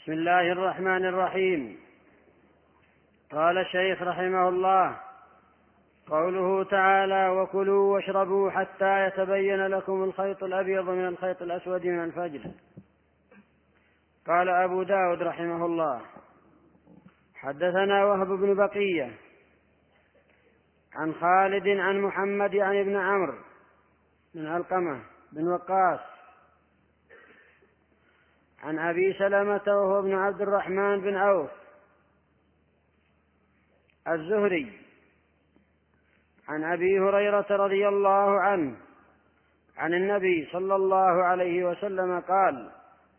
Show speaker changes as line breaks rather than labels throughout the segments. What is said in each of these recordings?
بسم الله الرحمن الرحيم. قال الشيخ رحمه الله: قوله تعالى: وكلوا واشربوا حتى يتبين لكم الخيط الأبيض من الخيط الأسود من الفجر. قال أبو داود رحمه الله: حدثنا وهب بن بقية عن خالد عن محمد يعني ابن عمرو بن علقمة بن وقاص عن أبي سلمة وهو ابن عبد الرحمن بن عوف الزهري عن أبي هريرة رضي الله عنه عن النبي صلى الله عليه وسلم قال: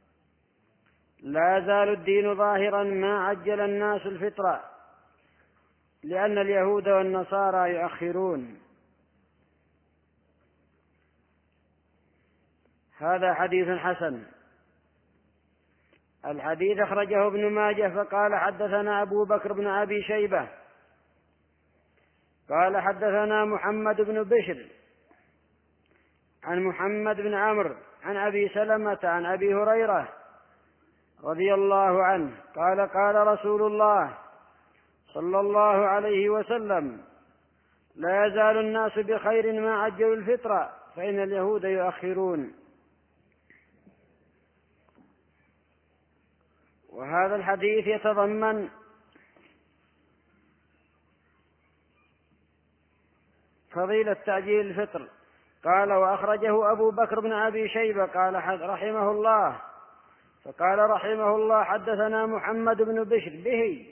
لا يزال الدين ظاهرا ما عجل الناس الفطرة، لأن اليهود والنصارى يؤخرون. هذا حديث حسن. الحديث أخرجه ابن ماجه فقال: حدثنا أبو بكر بن أبي شيبة قال: حدثنا محمد بن بشر عن محمد بن عمرو عن أبي سلمة عن أبي هريرة رضي الله عنه قال: قال رسول الله صلى الله عليه وسلم: لا يزال الناس بخير ما عجلوا الفطرة، فإن اليهود يؤخرون. وهذا الحديث يتضمن فضيلة تعجيل الفطر. قال: وأخرجه أبو بكر بن أبي شيبة قال رحمه الله، فقال رحمه الله: حدثنا محمد بن بشر به.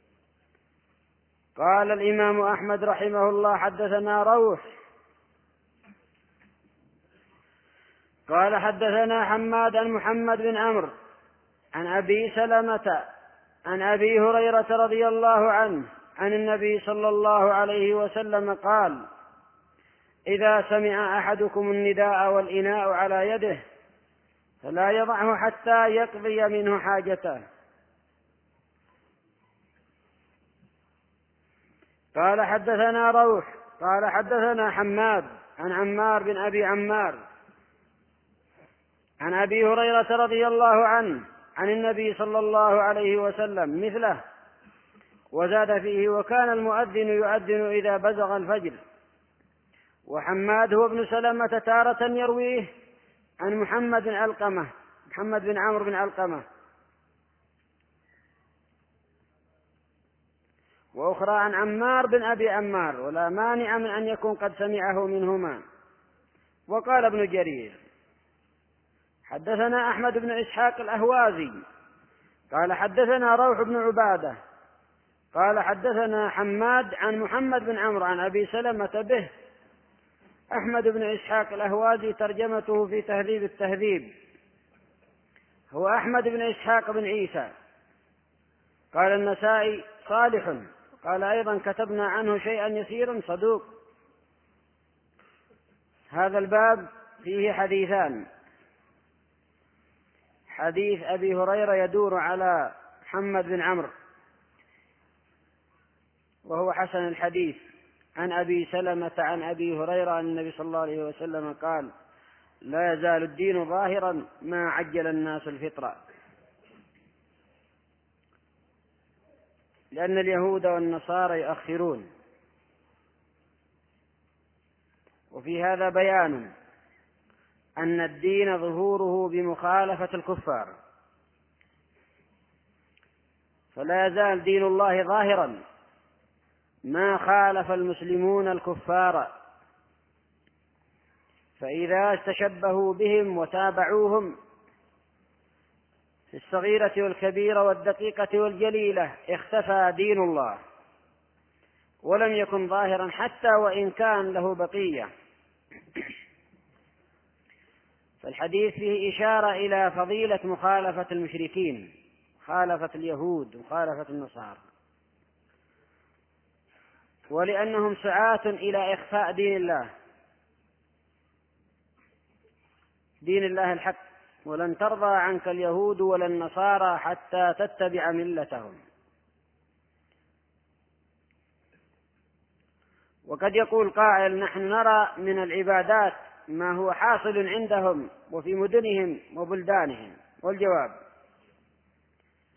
قال الإمام أحمد رحمه الله: حدثنا روح. قال: حدثنا حماد عن محمد بن عمرو عن أبي سلمة عن أبي هريرة رضي الله عنه عن النبي صلى الله عليه وسلم قال: إذا سمع أحدكم النداء والإناء على يده فلا يضعه حتى يقضي منه حاجته. قال: حدثنا روح. قال: حدثنا حماد عن عمار بن أبي عمار عن أبي هريرة رضي الله عنه عن النبي صلى الله عليه وسلم مثله، وزاد فيه: وكان المؤذن يؤذن إذا بزغ الفجر. وحماد هو ابن سلمة تارة يرويه عن محمد بن عمرو بن علقمة، وأخرى عن عمار بن أبي عمار، ولا مانع من أن يكون قد سمعه منهما. وقال ابن جرير: حدثنا أحمد بن إسحاق الأهوازي قال: حدثنا روح بن عبادة قال: حدثنا حماد عن محمد بن عمرو عن أبي سلمة به. أحمد بن إسحاق الأهوازي ترجمته في تهذيب التهذيب، هو أحمد بن إسحاق بن عيسى. قال النسائي: صالح. قال أيضا: كتبنا عنه شيئا يسيرا، صدوق. هذا الباب فيه حديثان: حديث أبي هريرة يدور على محمد بن عمرو وهو حسن الحديث، عن أبي سلمة عن أبي هريرة عن النبي صلى الله عليه وسلم قال: لا يزال الدين ظاهرا ما عجل الناس الفطرة، لأن اليهود والنصارى يؤخرون. وفي هذا بيان أن الدين ظهوره بمخالفة الكفار، فلا يزال دين الله ظاهرا ما خالف المسلمون الكفار، فإذا استشبهوا بهم وتابعوهم في الصغيرة والكبيرة والدقيقة والجليلة اختفى دين الله ولم يكن ظاهرا حتى وإن كان له بقية. فالحديث فيه إشارة إلى فضيلة مخالفة المشركين، مخالفة اليهود ومخالفة النصارى، ولأنهم سعاة إلى إخفاء دين الله الحق. ولن ترضى عنك اليهود ولا النصارى حتى تتبع ملتهم. وقد يقول قائل: نحن نرى من العبادات ما هو حاصل عندهم وفي مدنهم وبلدانهم. والجواب: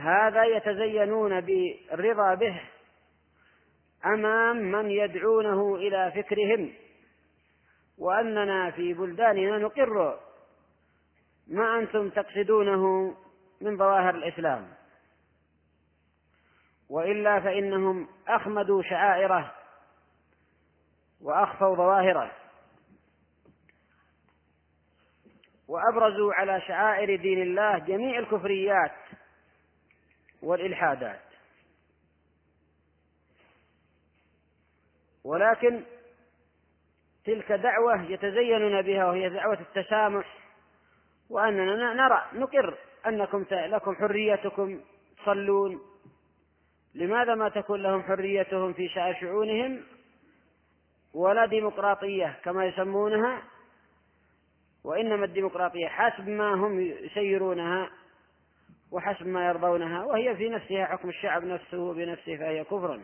هذا يتزينون بالرضا به أمام من يدعونه إلى فكرهم، وأننا في بلداننا نقر ما أنتم تقصدونه من ظواهر الإسلام، وإلا فإنهم أخمدوا شعائره وأخفوا ظواهره، وأبرزوا على شعائر دين الله جميع الكفريات والإلحادات. ولكن تلك دعوة يتزينون بها، وهي دعوة التسامح، وأننا نقر أنكم لكم حريتكم تصلون، لماذا ما تكون لهم حريتهم في شؤونهم ولا ديمقراطية كما يسمونها، وإنما الديمقراطية حسب ما هم يسيرونها وحسب ما يرضونها، وهي في نفسها حكم الشعب نفسه بنفسه، فهي كفر.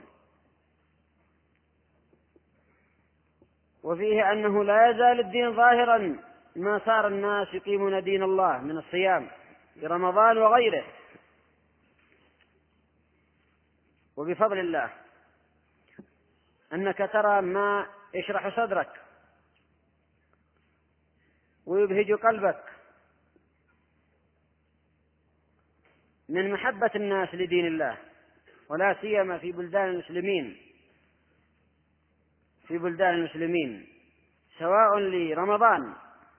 وفيه أنه لا يزال الدين ظاهرا ما صار الناس يقيمون دين الله من الصيام برمضان وغيره، وبفضل الله أنك ترى ما يشرح صدرك ويبهج قلبك من محبة الناس لدين الله، ولا سيما في بلدان المسلمين، سواء لرمضان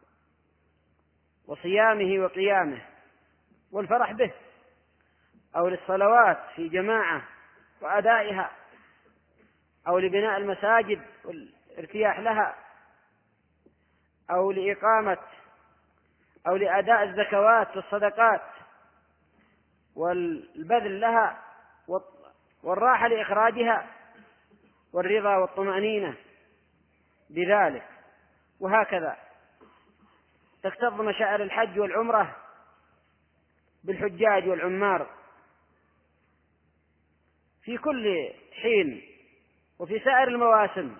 وصيامه وقيامه والفرح به، أو للصلوات في جماعة وأدائها، أو لبناء المساجد والارتياح لها، أو لإقامة أو لأداء الزكوات والصدقات والبذل لها والراحة لإخراجها والرضا والطمأنينة بذلك. وهكذا تكتظ مشاعر الحج والعمرة بالحجاج والعمار في كل حين وفي سائر المواسم.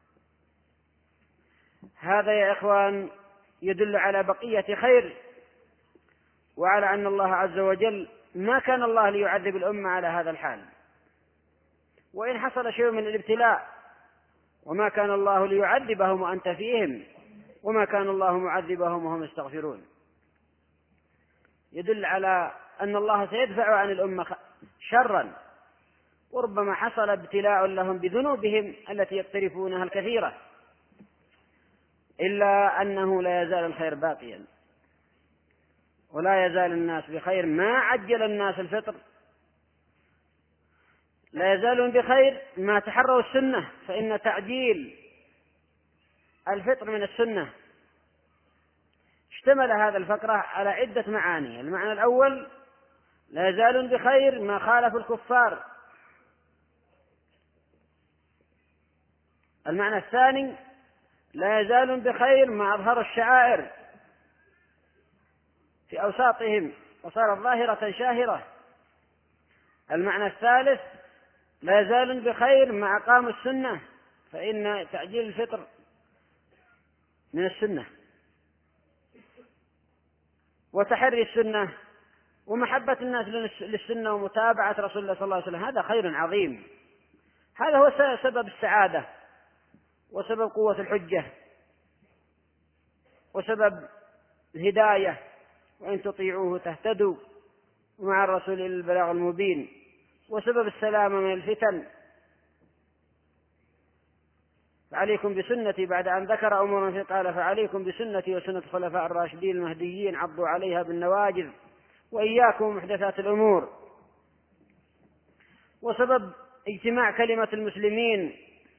هذا يا إخوان يدل على بقية خير، وعلى أن الله عز وجل ما كان الله ليعذب الأمة على هذا الحال، وإن حصل شيء من الابتلاء، وما كان الله ليعذبهم وأنت فيهم، وما كان الله معذبهم وهم يستغفرون. يدل على أن الله سيدفع عن الأمة شرا، وربما حصل ابتلاء لهم بذنوبهم التي يقترفونها الكثيرة، إلا أنه لا يزال الخير باقيا، ولا يزال الناس بخير ما عجل الناس الفطر، لا يزالون بخير ما تحروا السنة، فإن تعجيل الفطر من السنة. اشتمل هذا الفقرة على عدة معاني. المعنى الأول: لا يزالون بخير ما خالفوا الكفار. المعنى الثاني: لا يزالون بخير ما أظهروا الشعائر في أوساطهم وصارت ظاهرة شاهرة. المعنى الثالث: لا يزالون بخير ما أقاموا السنة، فإن تعجيل الفطر من السنة، وتحري السنة ومحبة الناس للسنة ومتابعة رسول الله صلى الله عليه وسلم، هذا خير عظيم. هذا هو سبب السعادة وسبب قوة الحجة وسبب الهداية، وإن تطيعوه تهتدوا، ومع الرسول إلى البلاغ المبين، وسبب السلامة من الفتن. فعليكم بسنتي، بعد أن ذكر أمورا في قال: فعليكم بسنتي وسنة الخلفاء الراشدين المهديين عضوا عليها بالنواجذ وإياكم محدثات الأمور. وسبب اجتماع كلمة المسلمين،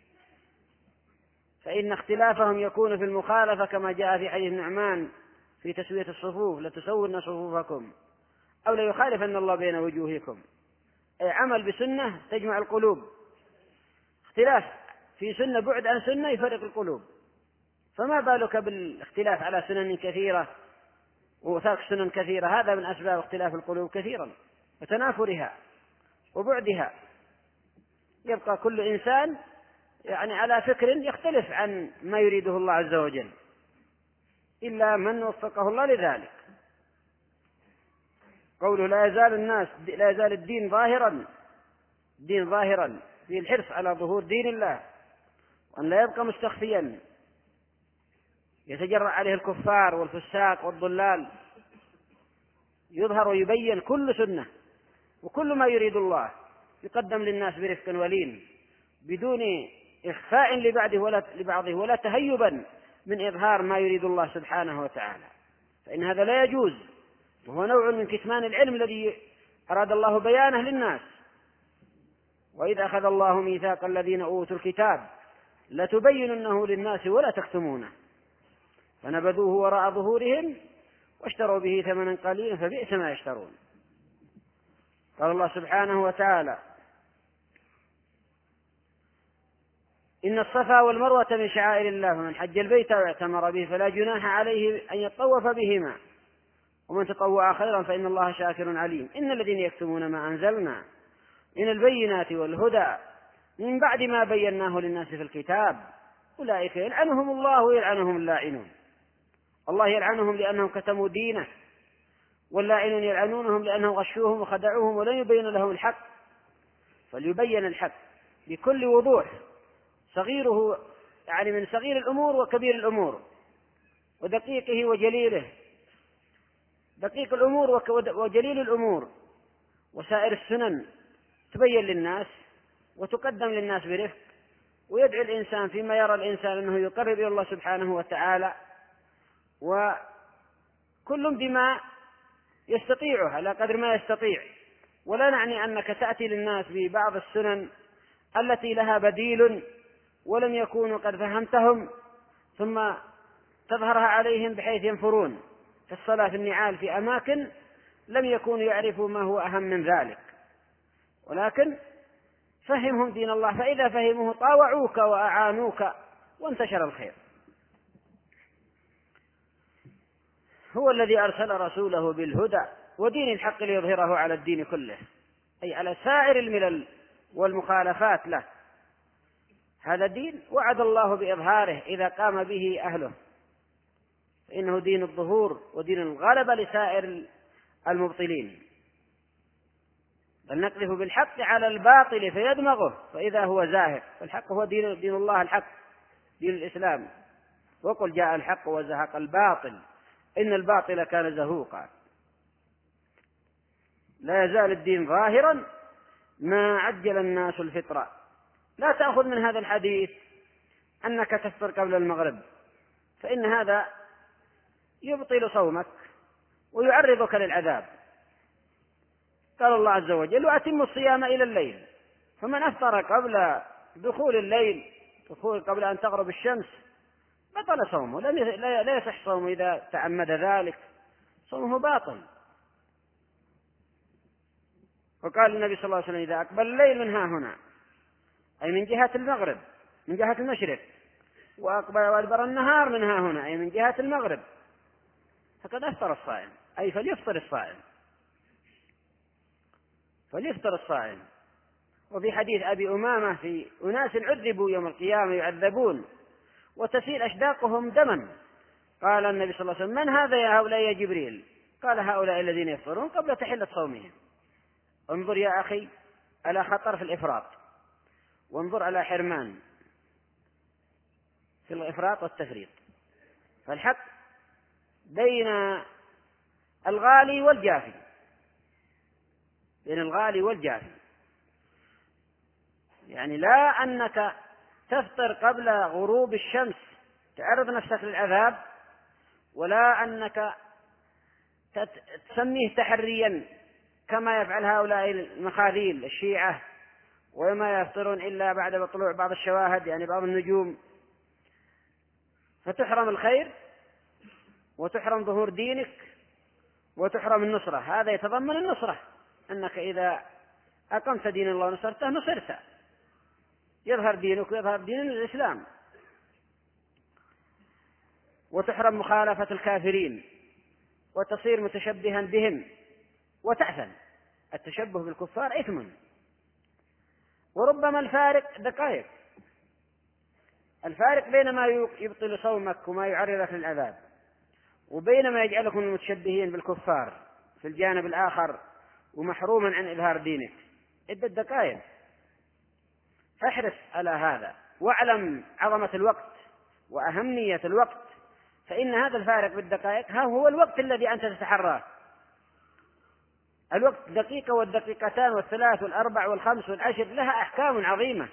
فإن اختلافهم يكون في المخالفة، كما جاء في حديث نعمان في تسوية الصفوف: لتسون صفوفكم أو ليخالفن الله بين وجوهكم. أي عمل بسنة تجمع القلوب، اختلاف في سنة بعد عن سنة يفرق القلوب، فما بالك بالاختلاف على سنن كثيرة ووثاق سنن كثيرة. هذا من أسباب اختلاف القلوب كثيرا وتنافرها وبعدها. يبقى كل إنسان على فكر يختلف عن ما يريده الله عز وجل، إلا من وفقه الله لذلك. قوله لا يزال الدين ظاهرا في الحرص على ظهور دين الله، وأن لا يبقى مستخفيا يتجرأ عليه الكفار والفساق والضلال، يظهر ويبين كل سنة وكل ما يريد الله، يقدم للناس برفق ولين بدون إخفاء لبعضه ولا تهيبا من إظهار ما يريد الله سبحانه وتعالى، فإن هذا لا يجوز، وهو نوع من كتمان العلم الذي أراد الله بيانه للناس. وإذ أخذ الله ميثاق الذين أوتوا الكتاب لتبيننه للناس ولا تكتمونه فنبذوه وراء ظهورهم واشتروا به ثمنا قليلا فبئس ما يشترون. قال الله سبحانه وتعالى: إن الصفا والمروة من شعائر الله فمن حج البيت واعتمر به فلا جناح عليه أن يطوف بهما ومن تطوع خيرا فإن الله شاكر عليم. إن الذين يكتمون ما أنزلنا من البينات والهدى من بعد ما بيناه للناس في الكتاب أولئك يلعنهم الله ويلعنهم اللاعنون. الله يلعنهم لأنهم كتموا دينه، واللاعنون يلعنونهم لأنهم غشوهم وخدعوهم ولم يبين لهم الحق. فليبين الحق بكل وضوح، صغيره يعني من صغير الأمور وكبير الأمور، ودقيقه وجليله، دقيق الأمور وجليل الأمور، وسائر السنن تبين للناس وتقدم للناس برفق، ويدعو الإنسان فيما يرى الإنسان أنه يقرب إلى الله سبحانه وتعالى، وكل بما يستطيعه على قدر ما يستطيع. ولا نعني أنك تأتي للناس ببعض السنن التي لها بديل ولم يكونوا قد فهمتهم ثم تظهرها عليهم بحيث ينفرون كالصلاة في النعال في أماكن لم يكونوا يعرفوا ما هو أهم من ذلك، ولكن فهمهم دين الله، فإذا فهموه طاوعوك وأعانوك وانتشر الخير. هو الذي أرسل رسوله بالهدى ودين الحق ليظهره على الدين كله، أي على سائر الملل والمخالفات له. هذا دين وعد الله بإظهاره إذا قام به أهله، فإنه دين الظهور ودين الغلبة لسائر المبطلين. بل نقذف بالحق على الباطل فيدمغه فإذا هو زاهق. فالحق هو دين الله الحق، دين الإسلام. وقل جاء الحق وزهق الباطل إن الباطل كان زهوقا. لا يزال الدين ظاهرا ما عجل الناس الفطرة. لا تأخذ من هذا الحديث أنك تفطر قبل المغرب، فإن هذا يبطل صومك ويعرضك للعذاب. قال الله عز وجل: وأتموا الصيام إلى الليل. فمن أفطر قبل دخول الليل، قبل أن تغرب الشمس، بطل صومه، لا يصح صومه إذا تعمد ذلك، صومه باطل. وقال النبي صلى الله عليه وسلم: إذا أقبل الليل من ها هنا، أي من جهة المغرب، من جهة المشرق، وأدبر النهار من ها هنا، أي من جهة المغرب، فقد أفطر الصائم، أي فليفطر الصائم. وفي حديث أبي أمامة: في أناس عذبوا يوم القيامة يعذبون وتسيل أشداقهم دما. قال النبي صلى الله عليه وسلم: من هذا يا هؤلاء يا جبريل؟ قال: هؤلاء الذين يفطرون قبل تحلة صومهم. انظر يا أخي على خطر في الإفراط، وانظر على حرمان في الإفراط والتفريط. فالحق بين الغالي والجافي، يعني لا أنك تفطر قبل غروب الشمس تعرض نفسك للعذاب، ولا أنك تسميه تحريا كما يفعل هؤلاء المخاذيل الشيعة، وما يفطرون إلا بعد طلوع بعض الشواهد، يعني بعض النجوم، فتحرم الخير وتحرم ظهور دينك وتحرم النصرة. هذا يتضمن النصرة، أنك إذا أقمت دين الله ونصرته نصرت، يظهر دينك ويظهر دين الإسلام. وتحرم مخالفة الكافرين وتصير متشبها بهم وتأثم. التشبه بالكفار إثم، وربما الفارق دقائق، الفارق بين ما يبطل صومك وما يعرضك للعذاب وبين ما يجعلكم المتشبهين بالكفار في الجانب الآخر ومحروما عن إظهار دينك. عدة دقائق، فاحرص على هذا، واعلم عظمة الوقت وأهمية الوقت، فإن هذا الفارق بالدقائق ها هو الوقت الذي أنت تتحراه. الوقت دقيقة والدقيقتان والثلاث والأربع والخمس والعشر لها أحكام عظيمة.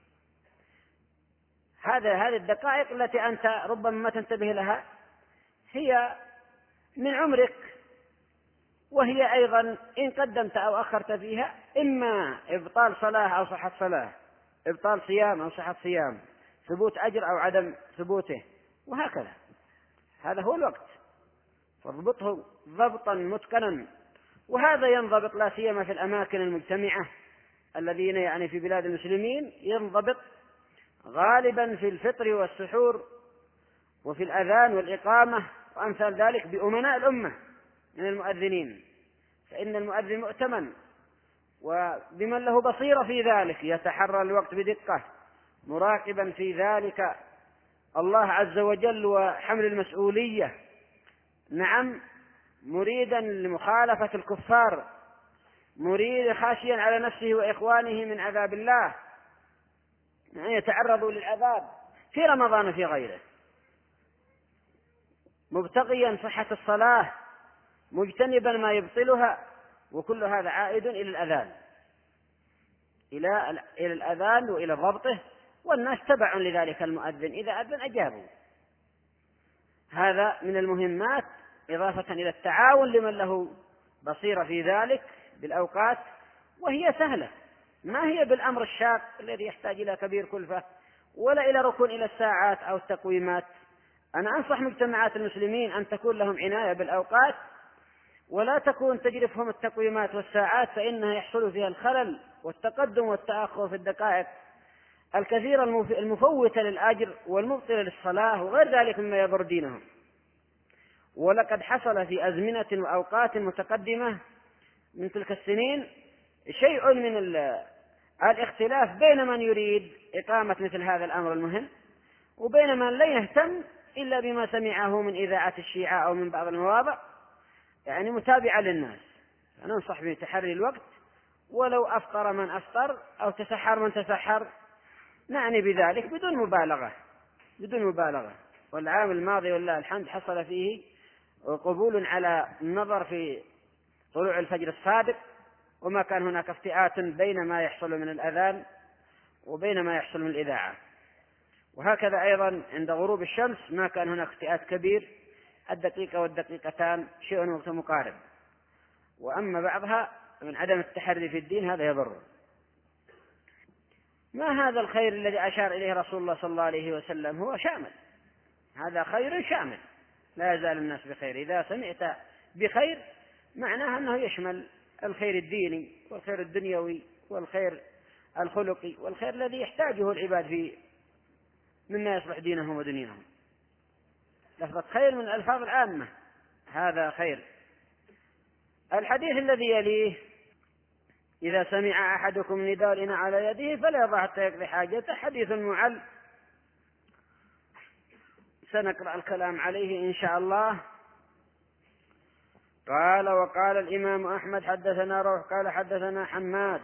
هذه الدقائق التي أنت ربما ما تنتبه لها هي من عمرك، وهي أيضا إن قدمت أو أخرت فيها إما إبطال صلاة أو صحة صلاة، إبطال صيام أو صحة صيام، ثبوت أجر أو عدم ثبوته، وهكذا. هذا هو الوقت، فاضبطه ضبطا متقنا. وهذا ينضبط لا سيما في الأماكن المجتمعة، الذين يعني في بلاد المسلمين ينضبط غالبا في الفطر والسحور وفي الأذان والإقامة وأمثال ذلك بأمناء الأمة من المؤذنين، فإن المؤذن مؤتمن وبمن له بصيرة في ذلك، يتحرى الوقت بدقة، مراقبا في ذلك الله عز وجل وحمل المسؤولية، نعم، مريدا لمخالفة الكفار، مريد خاشيا على نفسه وإخوانه من عذاب الله، يتعرضوا للعذاب في رمضان في غيره، مبتغيا صحة الصلاة، مجتنبا ما يبطلها. وكل هذا عائد إلى الأذان، إلى الأذان وإلى ضبطه، والناس تبع لذلك المؤذن، إذا أذن أجابوا. هذا من المهمات، إضافة إلى التعاون لمن له بصيرة في ذلك بالأوقات، وهي سهلة، ما هي بالأمر الشاق الذي يحتاج إلى كبير كلفة ولا إلى ركون إلى الساعات أو التقويمات. أنا أنصح مجتمعات المسلمين أن تكون لهم عناية بالأوقات، ولا تكون تجرفهم التقويمات والساعات، فإنها يحصل فيها الخلل والتقدم والتأخر في الدقائق الكثيرة المفوتة للأجر والمبطلة للصلاة وغير ذلك مما يضر دينهم. ولقد حصل في أزمنة وأوقات متقدمة من تلك السنين شيء من الاختلاف بين من يريد إقامة مثل هذا الأمر المهم، وبين من لا يهتم إلا بما سمعه من إذاعة الشيعة أو من بعض المواضع، يعني متابعة للناس. فننصح بتحري الوقت، ولو أفطر من أفطر أو تسحر من تسحر، نعني بذلك بدون مبالغة. والعام الماضي والله الحمد حصل فيه قبول على النظر في طلوع الفجر الصادق، وما كان هناك افتئات بين ما يحصل من الأذان وبين ما يحصل من الإذاعة. وهكذا أيضا عند غروب الشمس ما كان هناك افتئات كبير، الدقيقة والدقيقتان شيء وقت مقارب. وأما بعضها من عدم التحري في الدين هذا يضر. ما هذا الخير الذي أشار إليه رسول الله صلى الله عليه وسلم؟ هو شامل، هذا خير شامل، لا يزال الناس بخير. إذا سمعت بخير معناها أنه يشمل الخير الديني والخير الدنيوي والخير الخلقي والخير الذي يحتاجه العباد في مما يصلح دينهم ودنياهم. لفظة خير من الألفاظ العامة، هذا خير. الحديث الذي يليه: إذا سمع أحدكم نداء الإناء على يده فلا يضع حتى يقضي حاجته، حديث معل، سنقرأ الكلام عليه إن شاء الله. قال: وقال الإمام أحمد حدثنا روح قال حدثنا حماد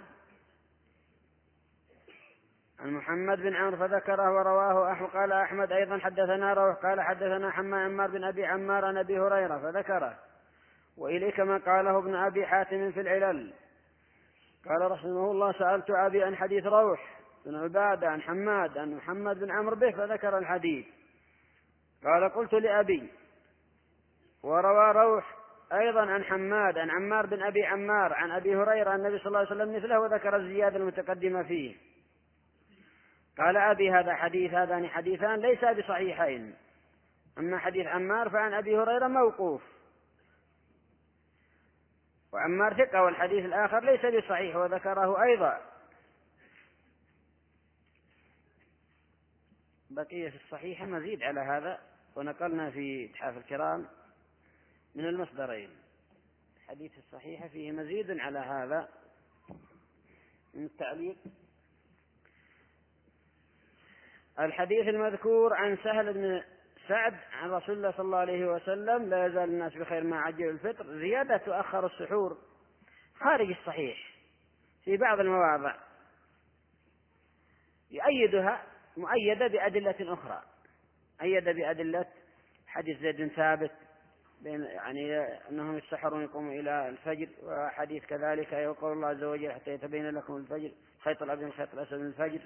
عن محمد بن عمرو فذكره ورواه أحمد. قال أحمد أيضا حدثنا روح قال حدثنا عمار بن أبي عمار عن أبي هريرة فذكره، وإليك ما قاله ابن أبي حاتم في العلل. قال رحمه الله: سألت أبي عن حديث روح بن عبادة عن حماد عن محمد بن عمرو به فذكر الحديث. قال: قلت لأبي: وروى روح أيضا عن حماد عن عمار بن أبي عمار عن أبي هريرة عن النبي صلى الله عليه وسلم مثله وذكر الزيادة المتقدمة فيه. قال أبي: هذان حديثان ليسا بصحيحين، أما حديث عمار فعن أبي هريرة موقوف، وعمار ثقة، والحديث الآخر ليس بصحيح وذكره أيضا. بقية في الصحيحة مزيد على هذا، ونقلنا في إتحاف الكرام من المصدرين. الحديث الصحيح فيه مزيد على هذا من التعليق. الحديث المذكور عن سعد عن رسول الله صلى الله عليه وسلم: لا يزال الناس بخير ما عجلوا الفطر، زيادة تؤخر السحور خارج الصحيح في بعض المواضع يؤيدها مؤيدة بأدلة أخرى، أيد بأدلة حديث زيد بن ثابت يعني أنهم يتسحرون يقوموا إلى الفجر، وحديث كذلك يقول الله عز وجل: حتى يتبين لكم الفجر خيط الأبيض من الخيط الأسود من الفجر.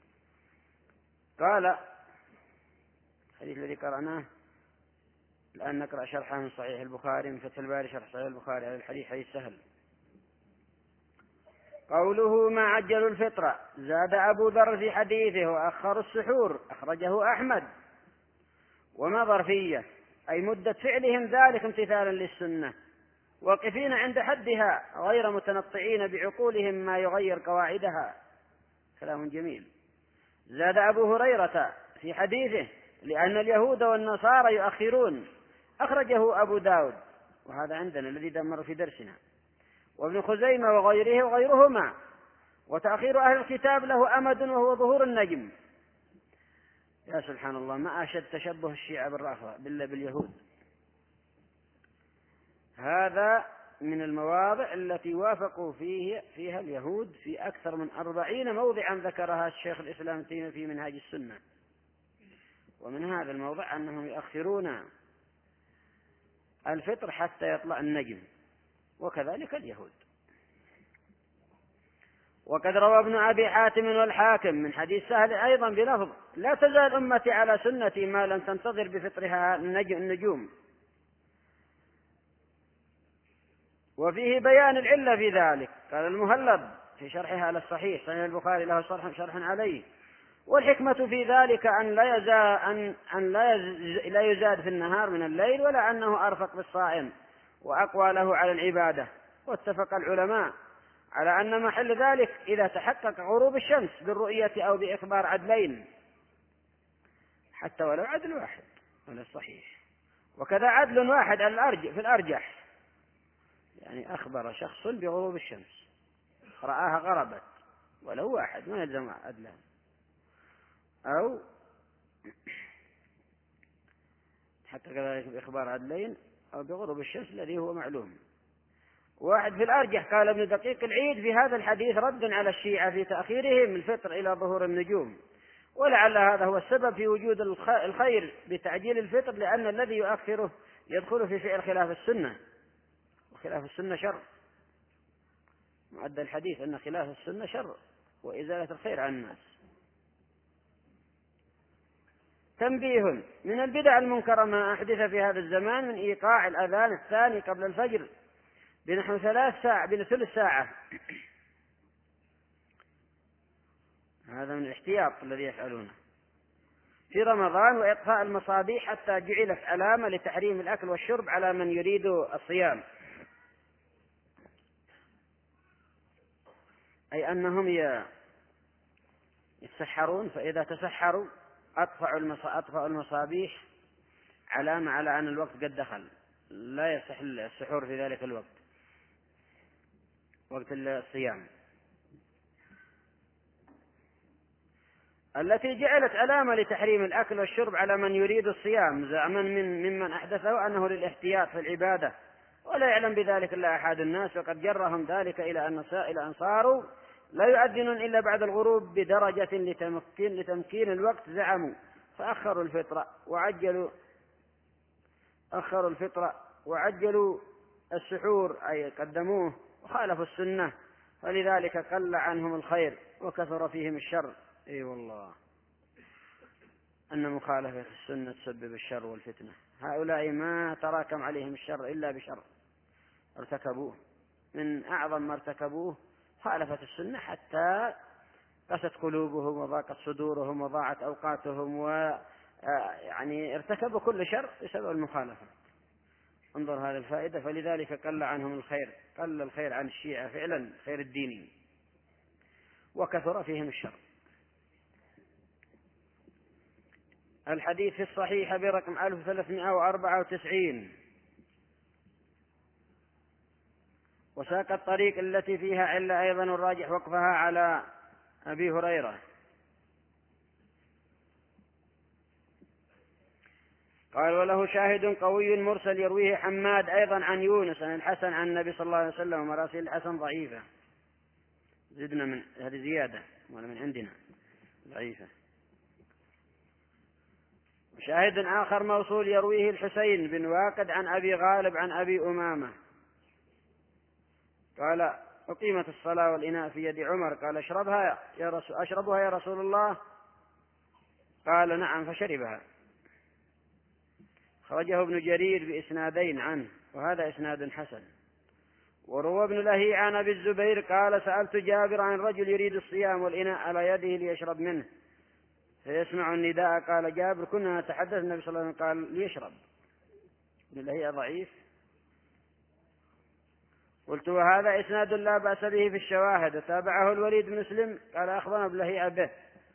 قال الحديث الذي قرأناه الآن نقرأ شرحه من صحيح البخاري من فتح الباري، شرح صحيح البخاري على الحديث حديث سهل. قوله: ما عجلوا الفطر، زاد أبو ذر في حديثه: وأخروا السحور، أخرجه أحمد. وما ظرفية، أي مدة فعلهم ذلك امتثالا للسنة، واقفين عند حدها غير متنطعين بعقولهم ما يغير قواعدها. كلام جميل. زاد أبو هريرة في حديثه: لأن اليهود والنصارى يؤخرون، أخرجه أبو داود، وهذا عندنا الذي دمر في درسنا، وابن خزيمة وغيرهما. وتأخير أهل الكتاب له أمد وهو ظهور النجم. يا سبحان الله، ما أشد تشبه الشيعة باليهود. هذا من المواضع التي وافقوا فيها اليهود في أكثر من 40 موضعا ذكرها الشيخ الإسلام تيمية في منهاج السنة. ومن هذا الموضع أنهم يؤخرون الفطر حتى يطلع النجم، وكذلك اليهود. وقد روى ابن أبي حاتم والحاكم من حديث سهل أيضا بلفظ: لا تزال أمتي على سنتي ما لم تنتظر بفطرها النجوم. وفيه بيان العلة في ذلك. قال المهلب في شرحها على الصحيح، صحيح البخاري له شرح عليه: والحكمة في ذلك أن لا يزاد في النهار من الليل، ولا أنه أرفق بالصائم وأقوى له على العبادة. واتفق العلماء على أن محل ذلك إذا تحقق غروب الشمس بالرؤية أو بإخبار عدلين، حتى ولو عدل واحد على الصحيح. وكذا عدل واحد في الأرجح، يعني أخبر شخص بغروب الشمس رآها غربت، ولو واحد ما يلزم عدلها، أو حتى كذلك بإخبار عدلين أو بغروب الشمس الذي هو معلوم. واحد في الأرجح. قال ابن دقيق العيد في هذا الحديث رد على الشيعة في تأخيرهم الفطر إلى ظهور النجوم، ولعل هذا هو السبب في وجود الخير بتعجيل الفطر، لأن الذي يؤخره يدخل في فعل خلاف السنة، وخلاف السنة شر. معد الحديث أن خلاف السنة شر وإزالة الخير عن الناس. تنبيه: من البدع المنكرة ما أحدث في هذا الزمان من إيقاع الأذان الثاني قبل الفجر بنحو بثلث ساعة. هذا من الاحتياط الذي يفعلونه في رمضان، وإطفاء المصابيح حتى جعلت علامة لتحريم الأكل والشرب على من يريد الصيام، أي أنهم يتسحرون، فإذا تسحروا أطفأوا المصابيح علامة على أن الوقت قد دخل، لا يصح السحور في ذلك الوقت، وقت الصيام، التي جعلت علامة لتحريم الأكل والشرب على من يريد الصيام، زعما ممن أحدثه أنه للاحتياط في العبادة، ولا يعلم بذلك إلا أحد الناس. وقد جرهم ذلك إلى أن صاروا لا يؤذنون إلا بعد الغروب بدرجة لتمكين الوقت، زعموا، فأخروا الفطر وعجلوا السحور، أي قدموه وخالفوا السنة، فلذلك قل عنهم الخير وكثر فيهم الشر. اي والله أن مخالفة السنة تسبب الشر والفتنة. هؤلاء ما تراكم عليهم الشر إلا بشر ارتكبوه، من أعظم ما ارتكبوه خالفة السنة، حتى قست قلوبهم وضاقت صدورهم وضاعت أوقاتهم، ويعني ارتكبوا كل شر بسبب المخالفة. انظر هذه الفائدة. فلذلك قل عنهم الخير، قل الخير عن الشيعة فعلا، خير الديني، وكثر فيهم الشر. الحديث في الصحيح برقم 1394، وساق الطريق التي فيها علة أيضا الراجح وقفها على أبي هريرة. قال وله شاهد قوي مرسل يرويه حماد أيضا عن يونس عن الحسن عن النبي صلى الله عليه وسلم، ومراسيل الحسن ضعيفة. زدنا من هذه زيادة ولا من عندنا ضعيفة. شاهد آخر موصول يرويه الحسين بن واقد عن أبي غالب عن أبي أمامة قال أقيمت الصلاة والإناء في يد عمر، قال أشربها يا رسول الله؟ قال نعم، فشربها. خرجه ابن جرير بإسنادين عنه، وهذا إسناد حسن. وروى ابن لهيعة عن أبي الزبير قال سألت جابر عن رجل يريد الصيام والإناء على يده ليشرب منه فيسمع النداء، قال جابر كنا نتحدث النبي صلى الله عليه وسلم قال ليشرب. ابن لهيعة ضعيف. قلت وهذا إسناد لا بأس به في الشواهد، وتابعه الوليد بن مسلم قال أخبرنا ابن لهيعة به.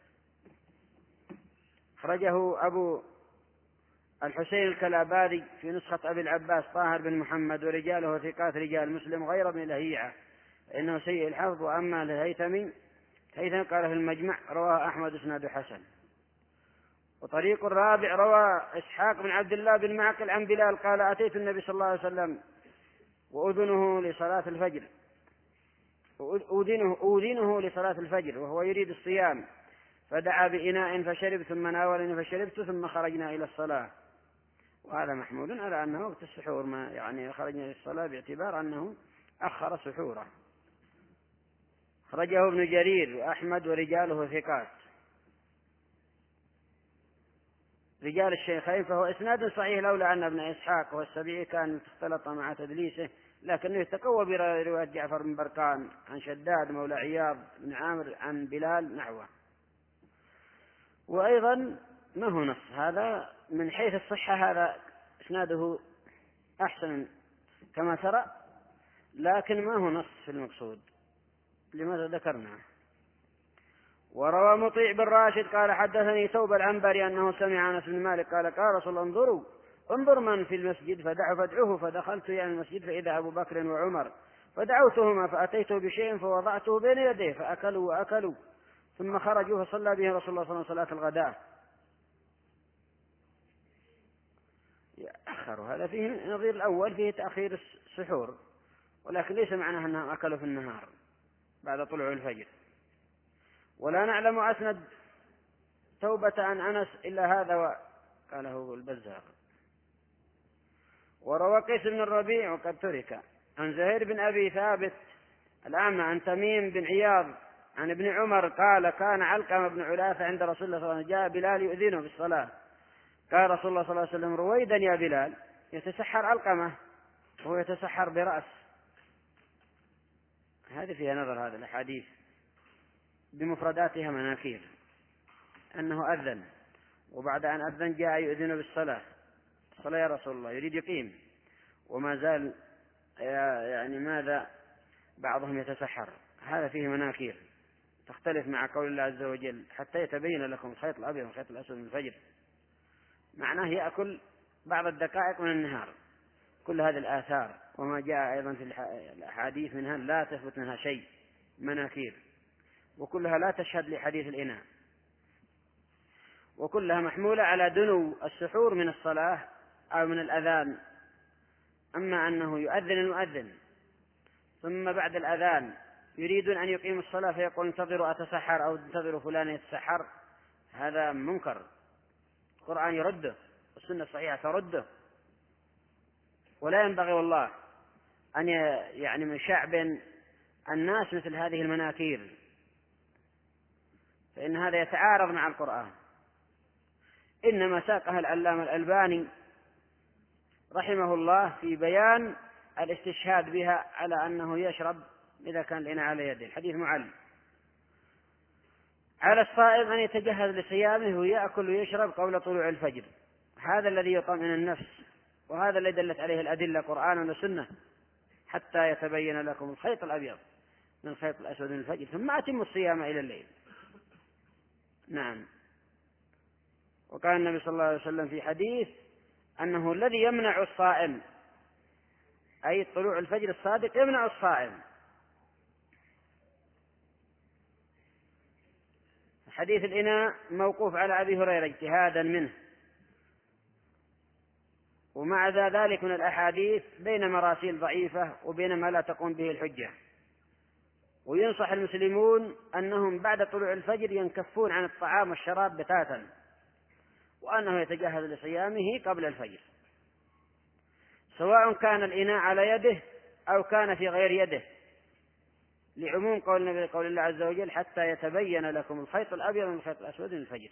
خرجه أبو الحسين الكلابادي في نسخة أبي العباس طاهر بن محمد، ورجاله ثقات رجال مسلم غير ابن لهيعة إنه سيء الحفظ. وأما الهيثمي قال في المجمع رواه أحمد إسناد حسن. وطريق الرابع روى إسحاق بن عبد الله بن معقل عن بلال قال أتيت النبي صلى الله عليه وسلم وأذنه لصلاة الفجر وهو يريد الصيام، فدعا بإناء فشرب ثم ناولني فشربت ثم خرجنا إلى الصلاة. وهذا محمول على أنه وقت السحور، ما يعني خرجنا إلى الصلاة باعتبار أنه أخر سحوره. خرجه ابن جرير وأحمد ورجاله ثقات رجال الشيخين، فهو إسناد صحيح لولا أن ابن إسحاق والسبيعي كان اختلط مع تدليسه، لكنه يتقوى برواية جعفر بن برقان عن شداد مولى عياض بن عامر عن بلال نحوه. وأيضا ما هو نص هذا من حيث الصحة، هذا إسناده أحسن كما ترى، لكن ما هو نص في المقصود لماذا ذكرناه. وروى مطيع بن راشد قال حدثني ثوب العنبري أنه سمع أنس بن مالك قال رسول الله انظر من في المسجد فادعوه، فدخلت يعني المسجد فإذا أبو بكر وعمر، فدعوتهما فأتيته بشيء فوضعته بين يديه فأكلوا ثم خرجوا فصلى به رسول الله صلى الله عليه وسلم صلاة الغداء. يأخروا، هذا فيه نظير الأول فيه تأخير السحور، ولكن ليس معناه أنهم أكلوا في النهار بعد طلوع الفجر. ولا نعلم أسند توبة عن أنس إلا هذا قاله البزار. وروى قيس بن الربيع وقد ترك عن زهير بن أبي ثابت الأعمى عن تميم بن عياض عن ابن عمر قال كان علقمة بن علاثة عند رسول الله صلى الله عليه وسلم، جاء بلال يؤذنه بالصلاة، قال رسول الله صلى الله عليه وسلم رويدا يا بلال، يتسحر علقمة وهو يتسحر برأس. هذه فيها نظر، هذا الحديث بمفرداتها مناكير، أنه أذن وبعد أن أذن جاء يؤذن بالصلاة، الصلاة يا رسول الله، يريد يقيم وما زال يعني ماذا بعضهم يتسحر. هذا فيه مناكير تختلف مع قول الله عز وجل حتى يتبين لكم الخيط الأبيض والخيط الأسود من الفجر، معناه يأكل بعض الدقائق من النهار. كل هذه الآثار وما جاء أيضا في الأحاديث منها لا تثبت منها شيء، مناكير، وكلها لا تشهد لحديث الإناء، وكلها محمولة على دنو السحور من الصلاة أو من الأذان. أما أنه يؤذن المؤذن ثم بعد الأذان يريدون أن يقيموا الصلاة فيقول انتظروا أتسحر أو انتظروا فلان يتسحر، هذا منكر، القرآن يرده والسنة الصحيحة ترده. ولا ينبغي والله أن يعني من شعب الناس مثل هذه المناكير، فإن هذا يتعارض مع القرآن. إنما ساقها العلامة الألباني رحمه الله في بيان الاستشهاد بها على أنه يشرب إذا كان الإناء على يده. الحديث معل على الصائم أن يتجهز لصيامه ويأكل ويشرب قبل طلوع الفجر، هذا الذي يطمئن النفس، وهذا الذي دلت عليه الأدلة قرآن وسنة، حتى يتبين لكم الخيط الأبيض من الخيط الأسود من الفجر ثم أتموا الصيام إلى الليل. نعم. وقال النبي صلى الله عليه وسلم في حديث أنه الذي يمنع الصائم، أي طلوع الفجر الصادق يمنع الصائم. حديث الإناء موقوف على أبي هريرة اجتهادا منه، ومع ذلك من الأحاديث بين مراسيل ضعيفة وبين ما لا تقوم به الحجة. وينصح المسلمون أنهم بعد طلوع الفجر ينكفون عن الطعام والشراب بتاتا، وأنه يتجهز لصيامه قبل الفجر، سواء كان الإناء على يده أو كان في غير يده، لعموم قول النبي قول الله عز وجل: حتى يتبين لكم الخيط الأبيض من الخيط الأسود من الفجر.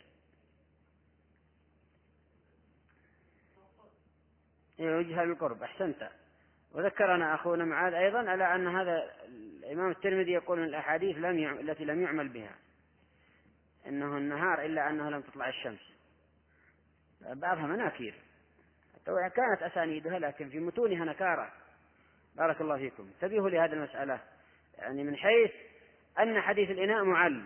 وجهة بالقرب، أحسنت. وذكرنا أخونا معاذ أيضا على أن هذا الإمام الترمذي يقول من الأحاديث التي لم يعمل بها إنه النهار إلا أنه لم تطلع الشمس، بعضها مناكير كانت أسانيدها لكن في متونها نكارة. بارك الله فيكم. انتبهوا لهذه المسألة، يعني من حيث أن حديث الإناء معل،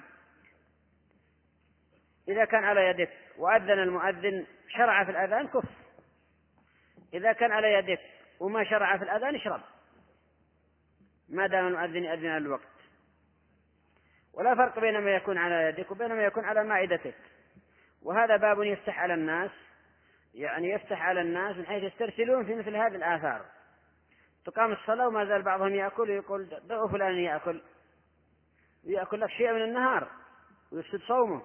إذا كان على يدك وأذن المؤذن شرع في الأذان كف، إذا كان على يدك وما شرع في الأذان اشرب، ما دام المؤذن يأذن الوقت. ولا فرق بين ما يكون على يدك وبين ما يكون على مائدتك. وهذا باب يفتح على الناس، يعني يفتح على الناس من حيث يسترسلون في مثل هذه الآثار. تقام الصلاة وما زال بعضهم يأكل ويقول دعوا فلان يأكل، ويأكل لك شيء من النهار ويفسد صومه.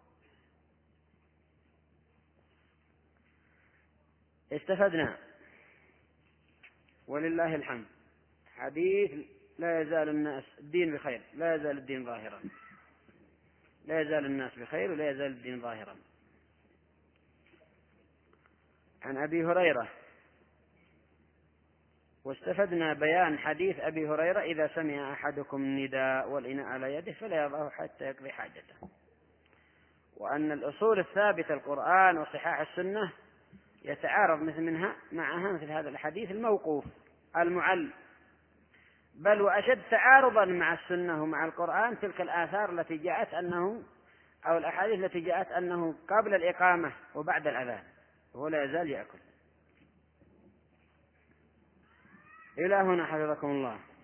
استفدنا ولله الحمد حديث لا يزال الناس الدين بخير، لا يزال الدين ظاهرا، لا يزال الناس بخير ولا يزال الدين ظاهرا. عن أبي هريرة. واستفدنا بيان حديث أبي هريرة: إذا سمع أحدكم النداء والإناء على يده فلا يضعه حتى يقضي حاجته. وأن الأصول الثابتة القرآن وصحاح السنة يتعارض معها مثل هذا الحديث الموقوف المعل، بل وأشد تعارضا مع السنة ومع القرآن تلك الآثار التي جاءت أنه أو الأحاديث التي جاءت أنه قبل الإقامة وبعد الأذان وهو لا يزال يأكل. إلى هنا حفظكم الله.